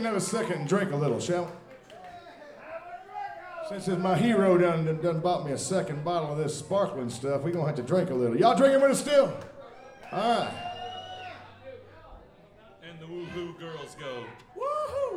can have a second and drink a little, shall we? Since my hero done bought me a second bottle of this sparkling stuff, we're going to have to drink a little. Y'all drinking with us still? All right. And the woohoo girls go, Woohoo!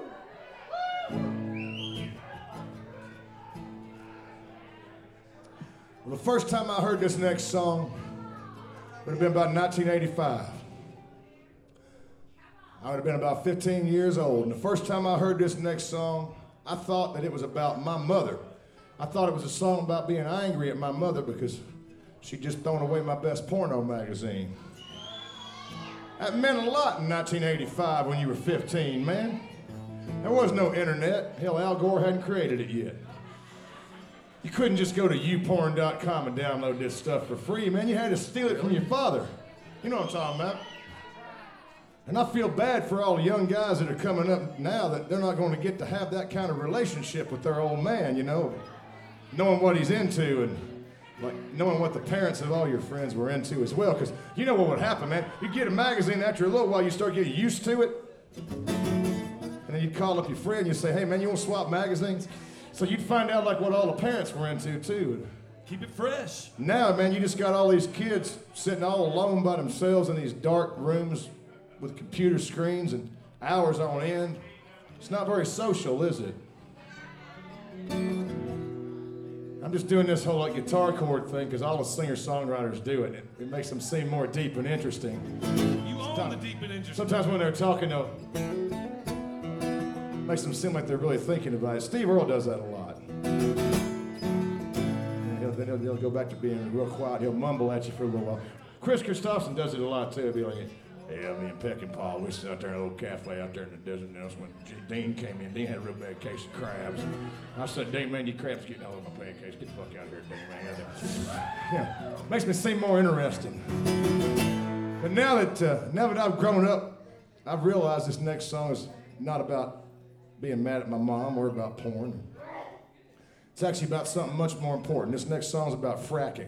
Well, the first time I heard this next song would have been about 1985. I would have been about 15 years old. And the first time I heard this next song, I thought that it was about my mother. I thought it was a song about being angry at my mother because she'd just thrown away my best porno magazine. That meant a lot in 1985 when you were 15, man. There was no internet. Hell, Al Gore hadn't created it yet. You couldn't just go to youporn.com and download this stuff for free, man. You had to steal it from your father. You know what I'm talking about. And I feel bad for all the young guys that are coming up now that they're not going to get to have that kind of relationship with their old man, you know, knowing what he's into and like knowing what the parents of all your friends were into as well. Because you know what would happen, man. You get a magazine after a little while, you start getting used to it. And then you'd call up your friend and you'd say, hey, man, you want to swap magazines? So you'd find out like what all the parents were into too. keep it fresh. Now, man, you just got all these kids sitting all alone by themselves in these dark rooms with computer screens and hours on end. It's not very social, is it? I'm just doing this whole like guitar chord thing because all the singer-songwriters do it. It makes them seem more deep and interesting. You own the deep and interesting. Sometimes when they're talking, though, it makes them seem like they're really thinking about it. Steve Earle does that a lot. Then he'll go back to being real quiet. He'll mumble at you for a little while. Chris Christopherson does it a lot, too. He'll be like, yeah, me and Peck and Paul, we sit out there in a little cafe out there in the desert. And when Dean came in, Dean had a real bad case of crabs. I said, Dean, man, your crabs getting all over my pancakes. Get the fuck out of here, Dean, man. Yeah, makes me seem more interesting. But now that I've grown up, I've realized this next song is not about being mad at my mom or about porn. It's actually about something much more important. This next song is about fracking.